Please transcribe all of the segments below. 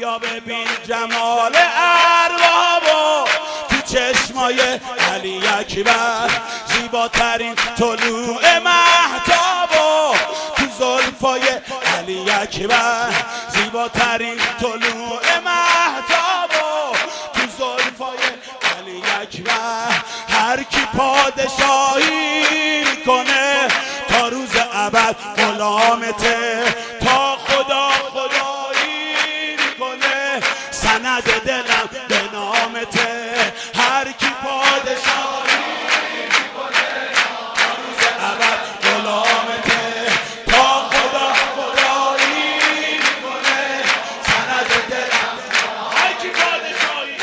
بیا ببین جمال اربابو تو چشمای علی اکبر، زیباترین طلوع مهتابو تو زلفای علی اکبر، زیباترین طلوع مهتابو تو زلفای علی اکبر. هر کی پادشاهی میکنه تا روز ابد غلامته، تا خدا خدایی میکنه سند دلم به نامته. هر کی پادشاهی میکنه تا روز ابد غلامته، تا خدا خدایی میکنه سند دلم. هر کی پادشاهی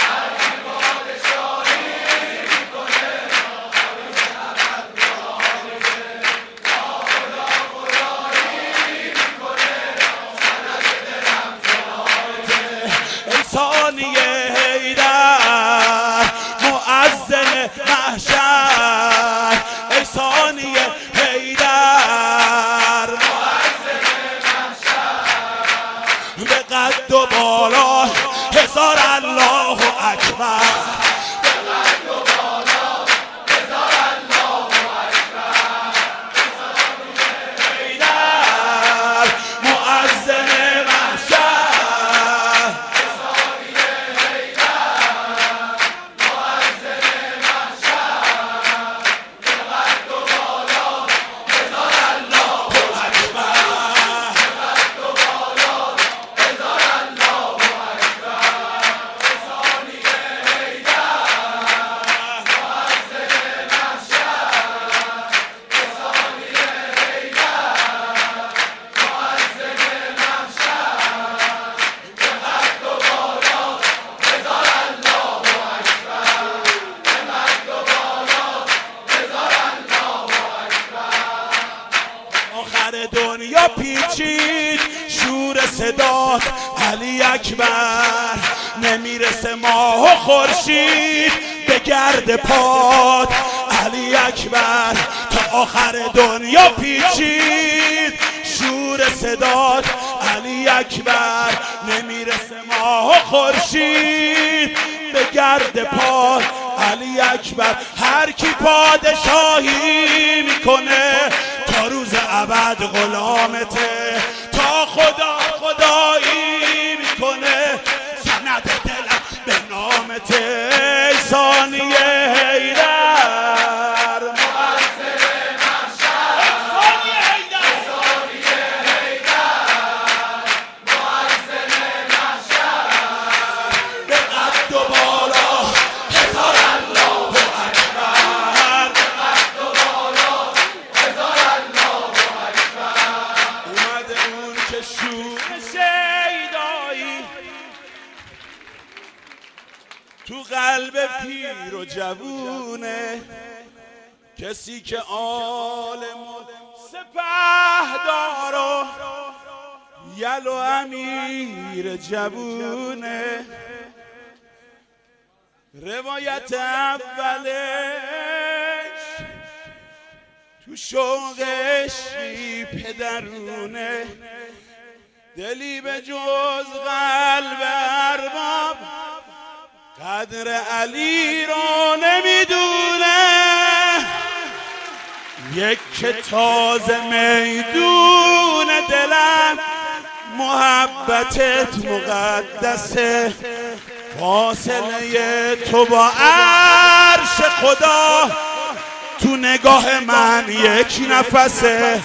میکنه تا روز ابد غلامته، تا خدا خدایی میکنه سند دلم غلامته. ای ثانیه حیدر مؤذن محشر، ای ثانیه حیدر مؤذن محشر، به قد و بالا هزار الله اکبر، به قد و بالا هزار الله اکبر. حیدر مؤذن محشر، دنیا پیچید شور صدات علی اکبر، نمیرسه ماه و خورشید به گرد پات علی اکبر. تا آخر دنیا پیچید شور صدات علی اکبر، نمیرسه ماه و خورشید به گرد پات علی اکبر. هر کی پادشاهی میکنه تا روز ابد غلامته، تا خدا خدایی میکنه سند دلم به نامته. ای ثانیه حیدر مؤذن محشر، ای ثانیه حیدر مؤذن محشر، به قد و بالا هزار الله اکبر، به قد و بالا هزار الله اکبر. اومده اون که شور شیدایی تو قلب پیر و جوونه، کسی که عالم و سپهدار و یل و امیر جوونه. روایت اولش تو شوقش پدرونه، دلی به جز قلب ارباب قدر علی رو نمیدونه. یک که تازه میدون دلم محبتت مقدسه، فاصله تو با عرش خدا تو نگاه من یک نفسه.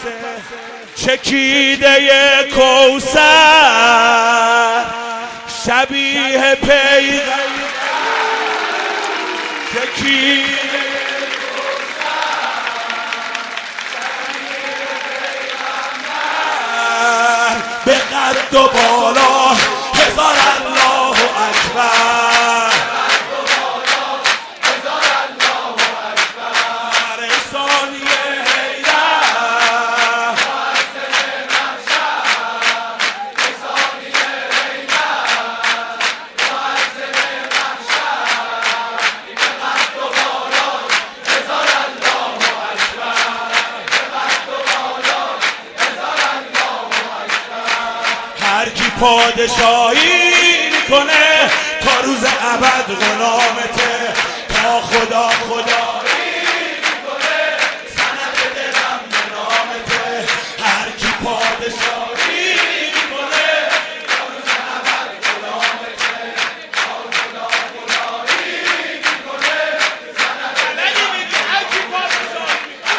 چکیده کوثر شبیه پیغمبر، چکیده به قد و بالا هزار الله اکبر، هزار الله اکبر. ای ثانیه حیدر مؤذن محشر، ای ثانیه حیدر مؤذن محشر، به قد و بالا هزار الله اکبر، به قد و بالا هزار الله اکبر. هر کی پادشاهی میکنه تا روز ابد غلامته تا خدا خدایی میکنه سند دلم به نامته هر کی پادشاهی میکنه تا روز ابد غلامته تا خدا خدایی میکنه سند دلم میگه هر کی پادشاهی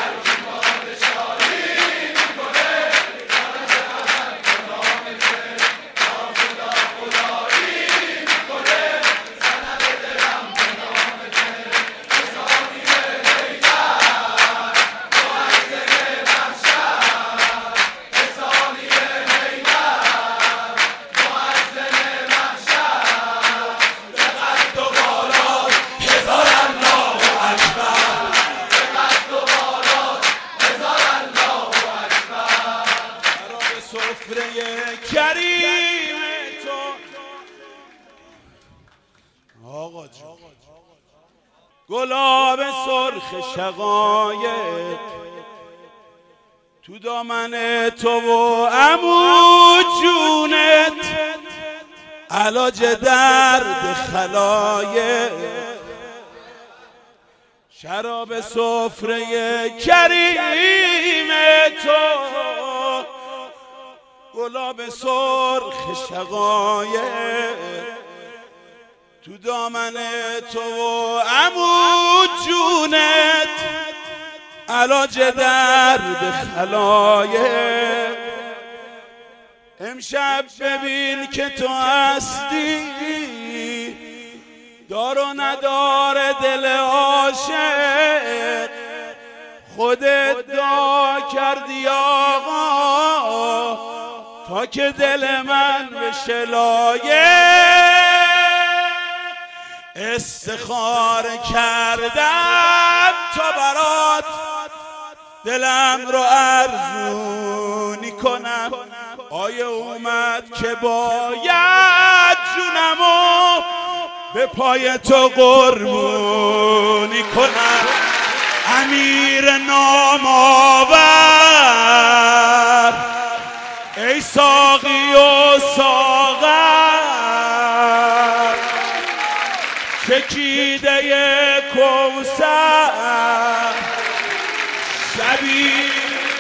میکنه تا روز ابد غلامته تا خدا خدایی میکنه سند دلم به نامته حسابی کریم تو آقا جان گلاب سرخ شقایق تو دامن تو و عمو جونت علاج درد خلایق شراب سفره کریم تو گلاب سرخ شقایق تو دامن تو و عمو جونت علاج درد خلایق امشب ببین که تو هستی دار و ندار دل عاشق خودت دعا کردی آقا تا که دل من بشه لایق استخاره کردم تا برات دلم رو ارزونی کنم آیه اومد که باید جونمو به پای تو قربونی کنم امیر نامآور ای ساقی و ساغر چکیده کوثر شبیه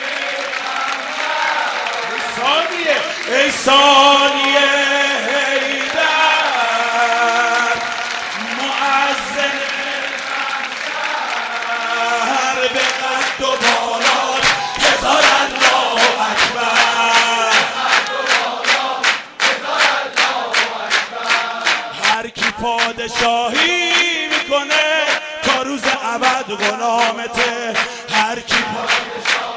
ثانیه ای ثانیه حیدر مؤذن محشر به قد و بالات هزار الله اکبر هر کی پادشاهی میکنه تا روز ابد غلامته هر کی پادشاهی